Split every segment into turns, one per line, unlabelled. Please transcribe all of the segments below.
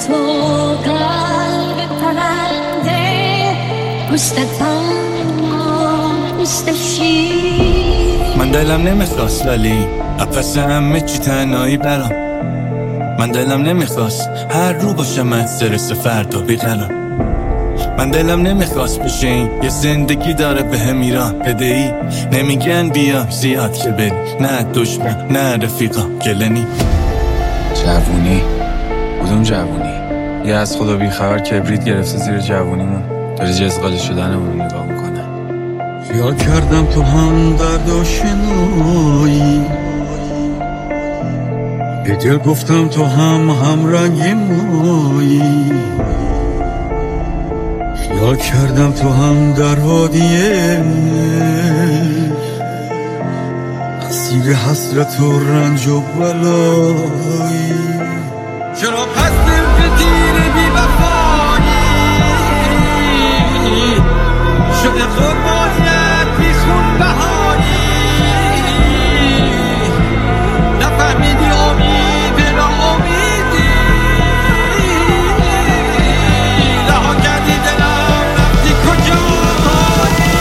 تو قلب پرنده، پوست تنگ، پوست شیر.
من دلم نمیخواست ولی اپس همه چی تنهایی برام. من دلم نمیخواست هر رو باشم استرس فردا بیقرار. من دلم نمیخواست بشین یه زندگی داره به هم ایران بدهی. نمیگن بیا زیاد که بری، نه دشمن نه رفیقا گلنی.
جوونی؟ کدوم جوونی؟ یه از خدا بیخبر کبریت گرفته زیر جوونیمون، داری جزغالی شدنمون نگاه میکنه.
خیال کردم تو هم درد آشنایی، به دل گفتم تو هم رنگی مایی. خیال کردم تو هم در وادیه اسیر حسرت و رنج و بلایی. چرا پس دل که تیر بی وفایی شده قربانیت بی خون بهایی. نفهمیدی امید ناامیدی، رها کردی دلم رفتی کجایی.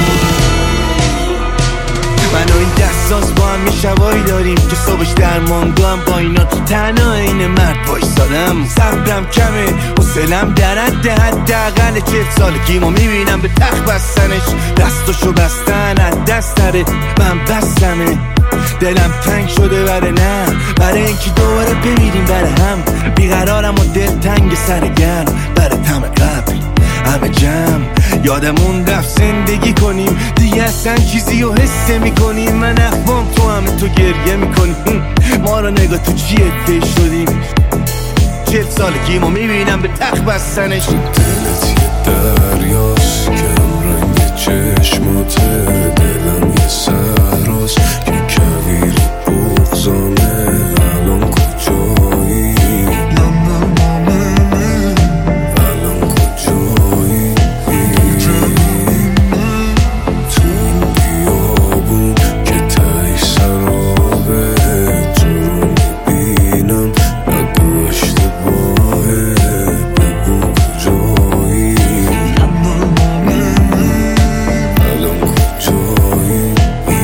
من و این دستاز با هم میشوایی داریم که صبحش درمانگو هم با اینا تو تنها این مرد وایسادم. صبرم کمه حوصله‌ام در حداقل 40 سالگیمو میبینم به تخت بستنش، دستاشو بستن از دست تره. من بستمه دلم تنگ شده برای اینکه دوباره بمیریم برای هم. بیقرارم و دل تنگ سرگرم برای تم قبل همه جمع. یادمون رفت زندگی کنیم دیگه اصلا چیزی رو حس میکنیم. من اخوام تو همه تو گریه میکنیم. ما رو نگاه تو چیه پیش شدیم. 40 سالگیمو میبینم به تخت بستنش.
دلت یه دریاست که رنگ چشماته، دلم یه سهراست که کویر بغضانه. الان کجایی؟ الان کجایی؟ تو این بیابون که تایی سرابه، تو رو میبینم نگو اشتباهه. بگو کجایی؟ الان کجایی؟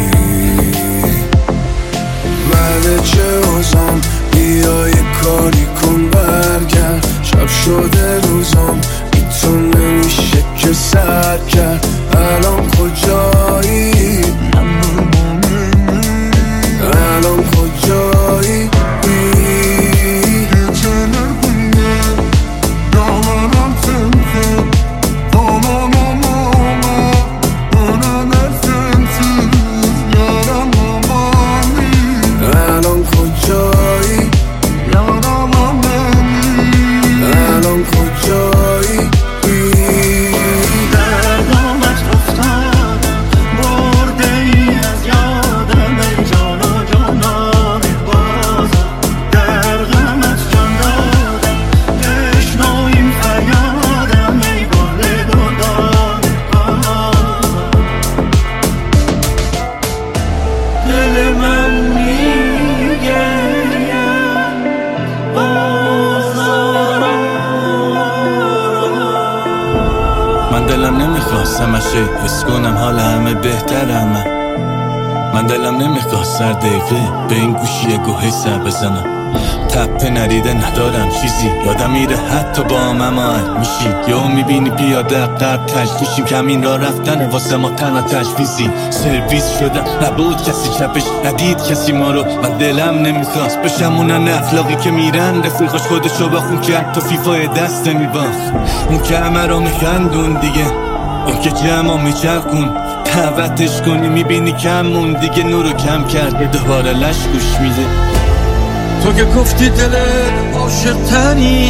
بعد چه آزم بیا یه کاری کن برگرد. شب شده روزم بی تو نمیشه که سر کرد. الان کجایی؟ الان کجایی؟ الان کجایی؟ الان کجایی؟
در دامت افتادم برده ای از یادم ای جانا جانا بازم. در غمت جان دادم بشنو این فریادم ای گل گلدان بازم. دل من میگه
من دلم نمیخواست همشه حس کنم حال همه بهترم. من دلم نمیخواست هر دقیقه به این گوشی گوهی سر بزنم. تپه نریده ندارم چیزی یادم میره حتی با هم میشی. یا میبینی پیاده قبل تجلیشیم کمین را رفتن واسه ما تنها تجویزی. سرویس شدم نبود کسی چپش ندید کسی ما رو. من دلم نمیخواست بشم اونن اخلاقی که میرن رفیقاش خودشو با خون کرد تا فیفای دست نمیباخت. اون که همه رو میخندون دیگه، اون که جمع میچرخون دعوتش کنی میبینی کمون دیگه. نورو کم کرد دوباره لش گوش میده.
تو که گفتی دلت عاشق ترین،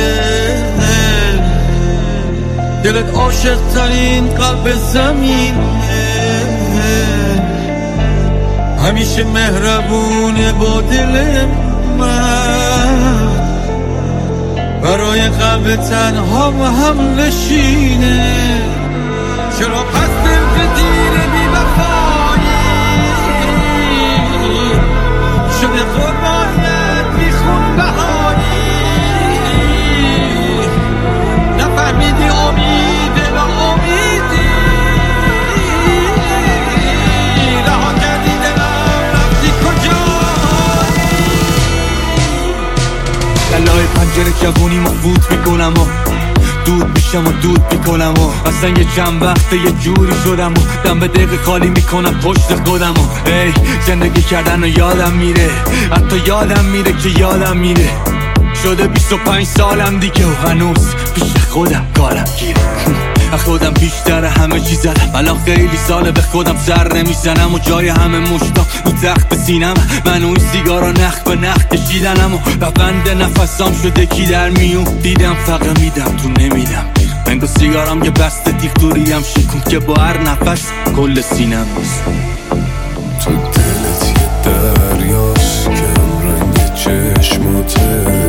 دلت عاشق ترین قلب زمین، همیشه مهربونه با دل من. برای قلب تنها و هم نشینه. چرا پس دل که دیر بی وفایی شده قربانیت بی خون بهایی.
خاطر جوونی ما فوت میکنم و دود میشم و دود میکنم و اصلا یه چند وقته یه جوری شدم و دم به دقیقه خالی میکنم پشت خودم و ای زندگی کردن و یادم میره، حتی یادم میره که یادم میره. شده 25 سالم دیگه و هنوز پیش خودم کارم گیره. خودم بیشتر همه چی زدم، الان خیلی ساله به خودم سر نمیزنم و جای همه مشتام رو تخت سینم. من و این سیگارا نخ به نخ کشیدنم و بند نفسام شده کی در میون دیدم فقط میدم تو نمیدم. من سیگارم یه بسته تیغ دوریم شکون که با هر نفس کل سینم نیست.
تو دلت یه دریاست که رنگ چشماته